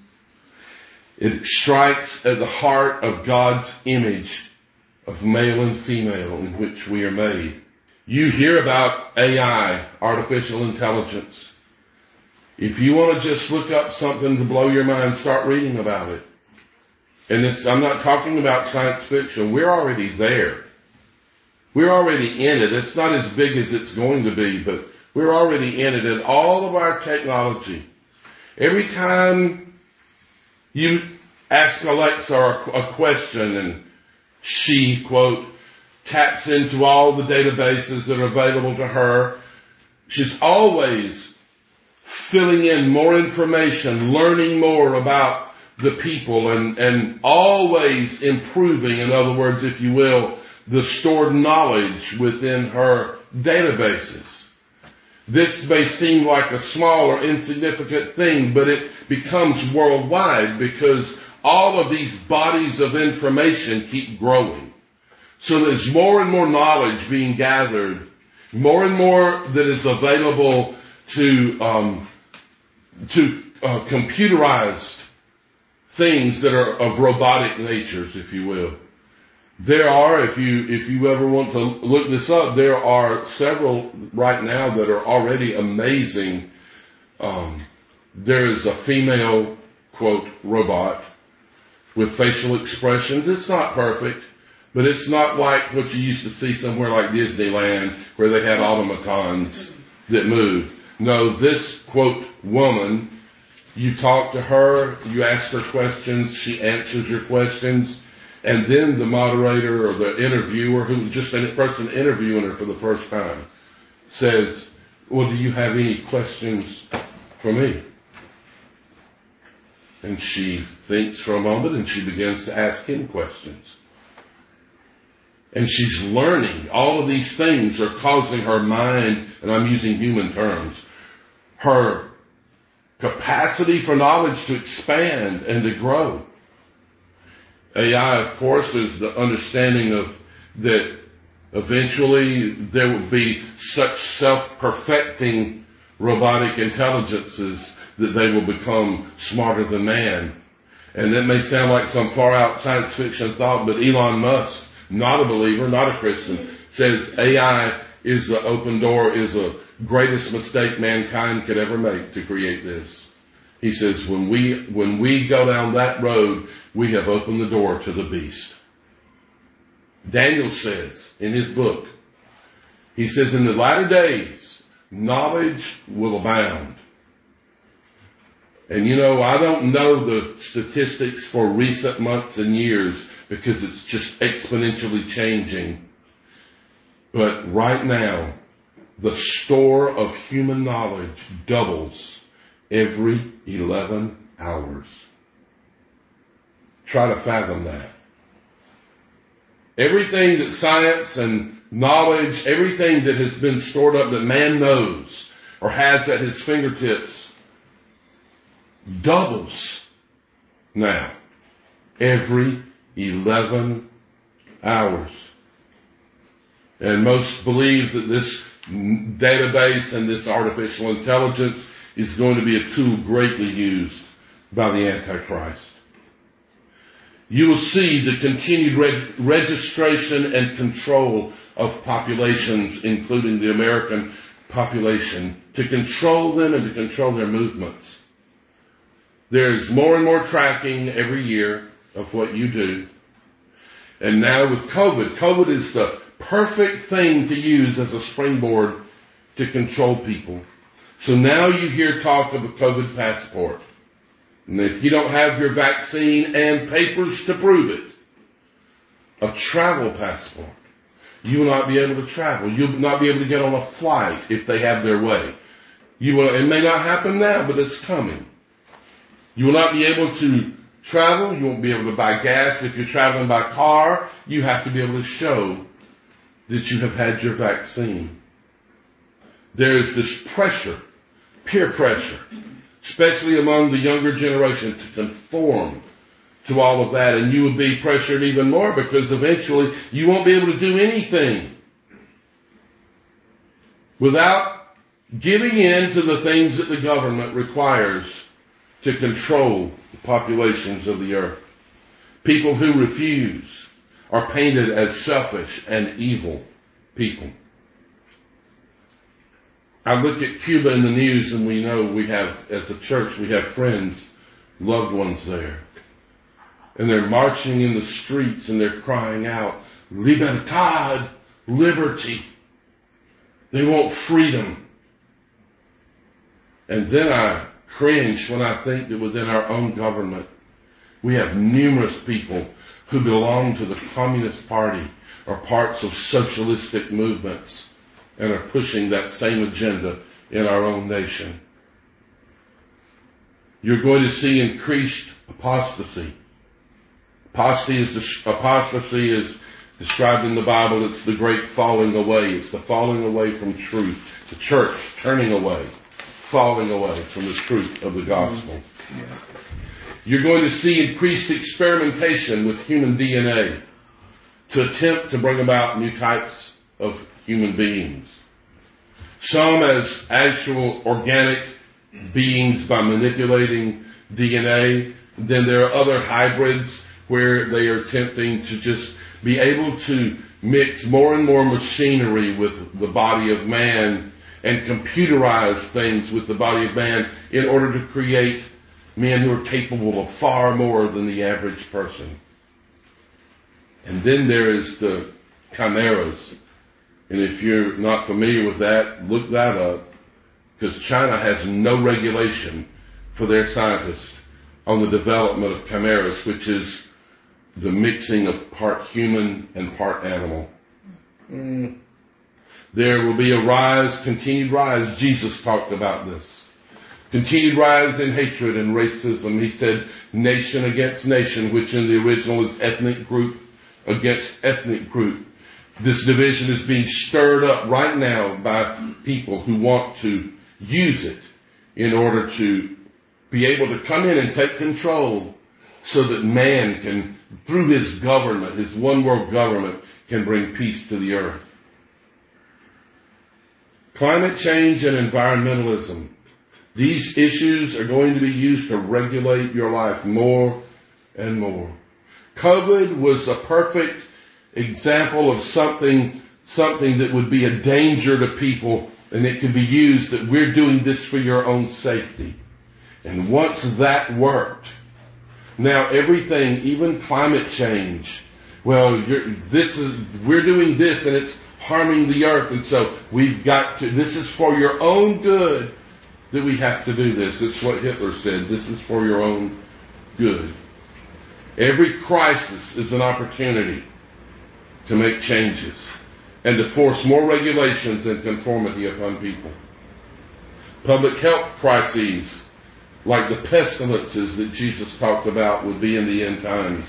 It strikes at the heart of God's image of male and female in which we are made. You hear about A I, artificial intelligence. If you want to just look up something to blow your mind, start reading about it. And it's, I'm not talking about science fiction. We're already there. We're already in it. It's not as big as it's going to be, but we're already in it. And all of our technology, every time you ask Alexa a question and she, quote, taps into all the databases that are available to her, she's always filling in more information, learning more about the people, and, and always improving, in other words, if you will, the stored knowledge within her databases. This may seem like a small or insignificant thing, but it becomes worldwide because all of these bodies of information keep growing. So there's more and more knowledge being gathered, more and more that is available to um, to uh, computerized things that are of robotic natures, if you will. There are, if you if you ever want to look this up, there are several right now that are already amazing. Um, there is a female, quote, robot with facial expressions. It's not perfect, but it's not like what you used to see somewhere like Disneyland where they had automatons that moved. No, this, quote, woman, you talk to her, you ask her questions, she answers your questions, and then the moderator or the interviewer, who just a person interviewing her for the first time, says, well, do you have any questions for me? And she thinks for a moment and she begins to ask him questions. And she's learning. All of these things are causing her mind, and I'm using human terms, her capacity for knowledge to expand and to grow. A I, of course, is the understanding of that eventually there will be such self-perfecting robotic intelligences that they will become smarter than man. And that may sound like some far out science fiction thought, but Elon Musk, not a believer, not a Christian, says A I is the open door, is the greatest mistake mankind could ever make to create this. He says, when we, when we go down that road, we have opened the door to the beast. Daniel says in his book, he says, in the latter days, knowledge will abound. And you know, I don't know the statistics for recent months and years because it's just exponentially changing. But right now, the store of human knowledge doubles every eleven hours. Try to fathom that. Everything that science and knowledge, everything that has been stored up that man knows or has at his fingertips doubles now every eleven hours. And most believe that this database and this artificial intelligence is going to be a tool greatly used by the Antichrist. You will see the continued reg- registration and control of populations, including the American population, to control them and to control their movements. There's more and more tracking every year of what you do. And now with COVID, COVID is the perfect thing to use as a springboard to control people. So now you hear talk of a COVID passport. And if you don't have your vaccine and papers to prove it, a travel passport, you will not be able to travel. You will not be able to get on a flight if they have their way. You will, it may not happen now, but it's coming. You will not be able to travel. You won't be able to buy gas. If you're traveling by car, you have to be able to show that you have had your vaccine. There is this pressure, peer pressure, especially among the younger generation, to conform to all of that. And you will be pressured even more because eventually you won't be able to do anything without giving in to the things that the government requires to control the populations of the earth. People who refuse are painted as selfish and evil people. I look at Cuba in the news and we know we have, as a church, we have friends, loved ones there. And they're marching in the streets and they're crying out, Libertad, liberty. They want freedom. And then I cringe when I think that within our own government, we have numerous people who belong to the Communist Party or parts of socialistic movements and are pushing that same agenda in our own nation. You're going to see increased apostasy. Apostasy is, apostasy is described in the Bible. It's the great falling away. It's the falling away from truth. The church turning away, falling away from the truth of the gospel. You're going to see increased experimentation with human D N A to attempt to bring about new types of human beings. Some as actual organic beings by manipulating D N A. Then there are other hybrids where they are attempting to just be able to mix more and more machinery with the body of man and computerize things with the body of man in order to create men who are capable of far more than the average person. And then there is the chimeras. And if you're not familiar with that, look that up, because China has no regulation for their scientists on the development of chimeras, which is the mixing of part human and part animal. Mm. There will be a rise, continued rise. Jesus talked about this. Continued rise in hatred and racism. He said nation against nation, which in the original is ethnic group against ethnic group. This division is being stirred up right now by people who want to use it in order to be able to come in and take control so that man can, through his government, his one world government, can bring peace to the earth. Climate change and environmentalism. These issues are going to be used to regulate your life more and more. COVID was a perfect example of something, something that would be a danger to people, and it can be used that we're doing this for your own safety. And once that worked, now everything, even climate change, well, you're, this is, we're doing this and it's harming the earth, and so we've got to, this is for your own good that we have to do this. It's what Hitler said. This is for your own good. Every crisis is an opportunity to make changes and to force more regulations and conformity upon people. Public health crises, like the pestilences that Jesus talked about, would be in the end times.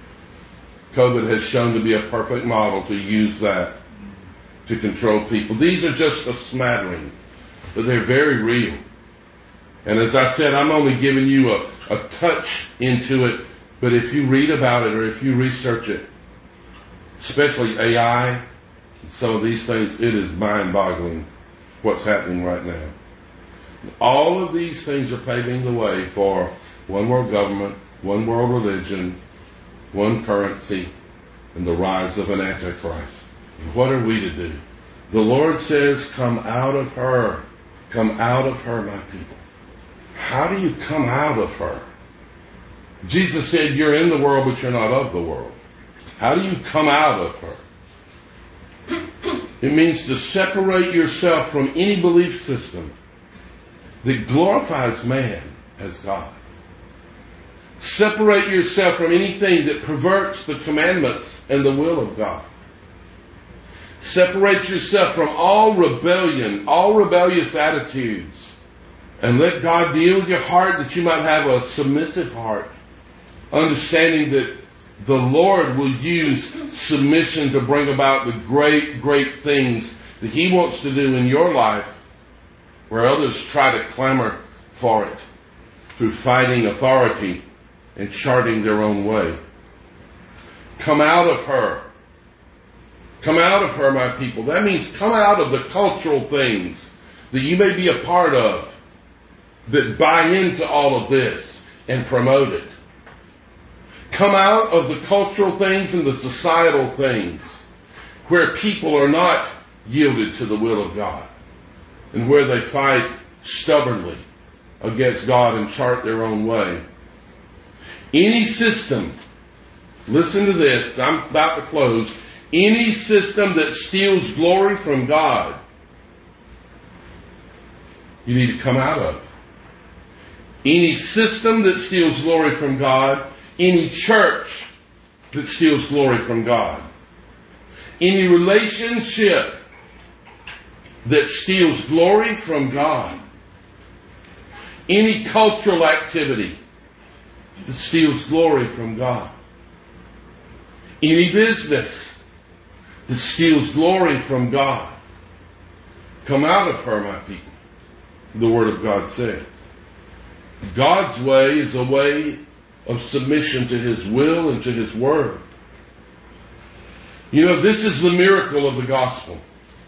COVID has shown to be a perfect model to use that to control people. These are just a smattering, but they're very real. And as I said, I'm only giving you a, a touch into it, but if you read about it or if you research it, especially A I, and some of these things, it is mind-boggling what's happening right now. All of these things are paving the way for one world government, one world religion, one currency, and the rise of an antichrist. And what are we to do? The Lord says, come out of her. Come out of her, my people. How do you come out of her? Jesus said, you're in the world, but you're not of the world. How do you come out of her? It means to separate yourself from any belief system that glorifies man as God. Separate yourself from anything that perverts the commandments and the will of God. Separate yourself from all rebellion, all rebellious attitudes, and let God deal with your heart that you might have a submissive heart understanding that the Lord will use submission to bring about the great, great things that He wants to do in your life, where others try to clamor for it through fighting authority and charting their own way. Come out of her. Come out of her, my people. That means come out of the cultural things that you may be a part of that buy into all of this and promote it. Come out of the cultural things and the societal things where people are not yielded to the will of God and where they fight stubbornly against God and chart their own way. Any system, listen to this, I'm about to close, any system that steals glory from God, you need to come out of. Any system that steals glory from God, any church that steals glory from God, any relationship that steals glory from God, any cultural activity that steals glory from God, any business that steals glory from God, come out of her, my people, the Word of God said. God's way is a way of submission to His will and to His Word. You know, this is the miracle of the gospel.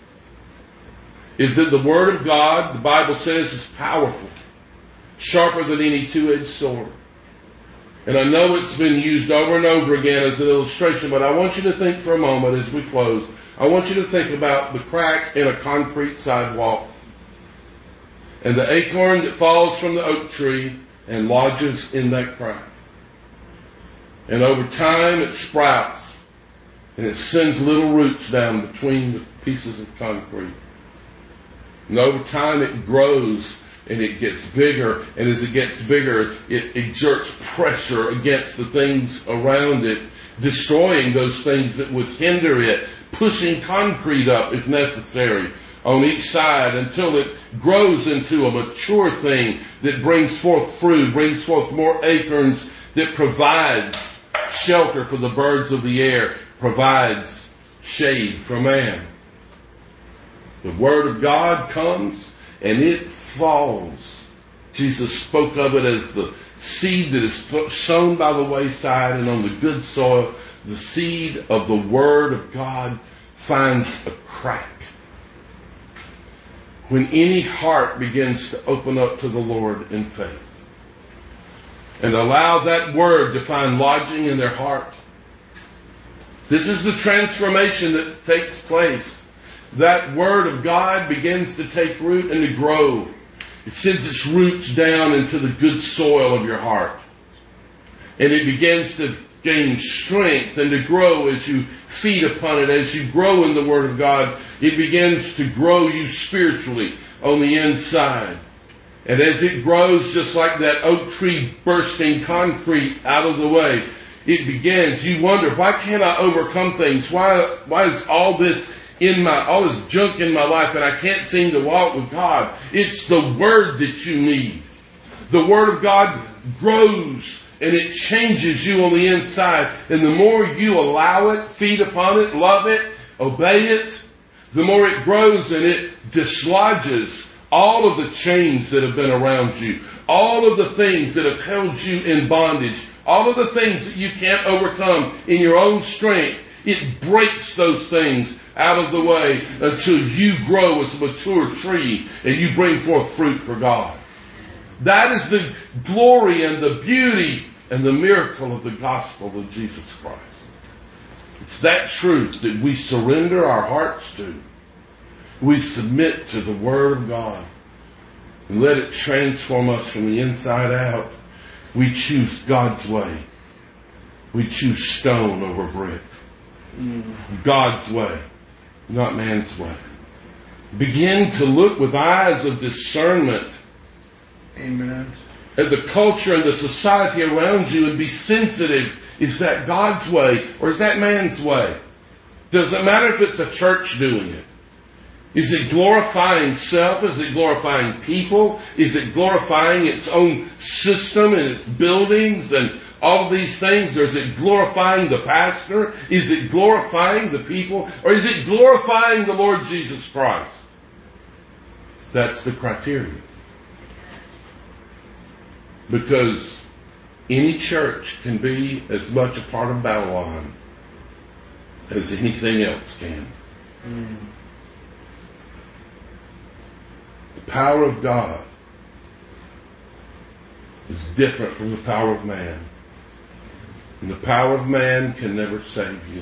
Is that the Word of God, the Bible says, is powerful, sharper than any two-edged sword. And I know it's been used over and over again as an illustration, but I want you to think for a moment as we close. I want you to think about the crack in a concrete sidewalk and the acorn that falls from the oak tree and lodges in that crack. And over time it sprouts and it sends little roots down between the pieces of concrete. And over time it grows and it gets bigger, and as it gets bigger, it exerts pressure against the things around it, destroying those things that would hinder it, pushing concrete up if necessary on each side until it grows into a mature thing that brings forth fruit, brings forth more acorns, that provides shelter for the birds of the air, provides shade for man. The Word of God comes and it falls. Jesus spoke of it as the seed that is sown by the wayside, and on the good soil, the seed of the Word of God finds a crack. When any heart begins to open up to the Lord in faith and allow that Word to find lodging in their heart, this is the transformation that takes place. That Word of God begins to take root and to grow. It sends its roots down into the good soil of your heart. And it begins to gain strength and to grow as you feed upon it. As you grow in the Word of God, it begins to grow you spiritually on the inside. And as it grows, just like that oak tree bursting concrete out of the way, it begins. You wonder, why can't I overcome things? Why, why is all this in my, all this junk in my life and I can't seem to walk with God? It's the Word that you need. The Word of God grows and it changes you on the inside. And the more you allow it, feed upon it, love it, obey it, the more it grows and it dislodges all of the chains that have been around you, all of the things that have held you in bondage, all of the things that you can't overcome in your own strength. It breaks those things out of the way until you grow as a mature tree and you bring forth fruit for God. That is the glory and the beauty and the miracle of the gospel of Jesus Christ. It's that truth that we surrender our hearts to. We submit to the Word of God and let it transform us from the inside out. We choose God's way. We choose stone over brick. God's way, not man's way. Begin to look with eyes of discernment. Amen. At the culture and the society around you and be sensitive. Is that God's way or is that man's way? Does it matter if it's a church doing it? Is it glorifying self? Is it glorifying people? Is it glorifying its own system and its buildings and all of these things? Or is it glorifying the pastor? Is it glorifying the people? Or is it glorifying the Lord Jesus Christ? That's the criteria. Because any church can be as much a part of Babylon as anything else can. Mm. The power of God is different from the power of man. And the power of man can never save you.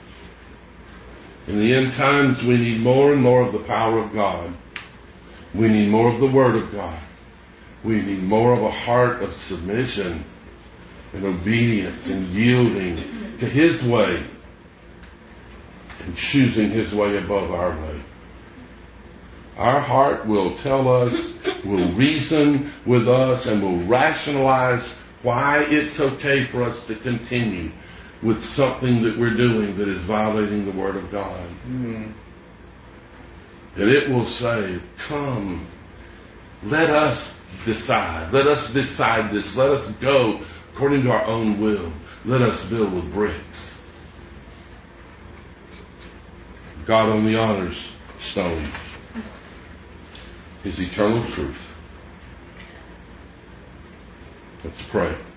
In the end times, we need more and more of the power of God. We need more of the Word of God. We need more of a heart of submission and obedience and yielding to His way and choosing His way above our way. Our heart will tell us, will reason with us, and will rationalize why it's okay for us to continue with something that we're doing that is violating the Word of God. Mm. And it will say, come, let us decide. Let us decide this. Let us go according to our own will. Let us build with bricks. God only honors stone. His eternal truth. Let's pray.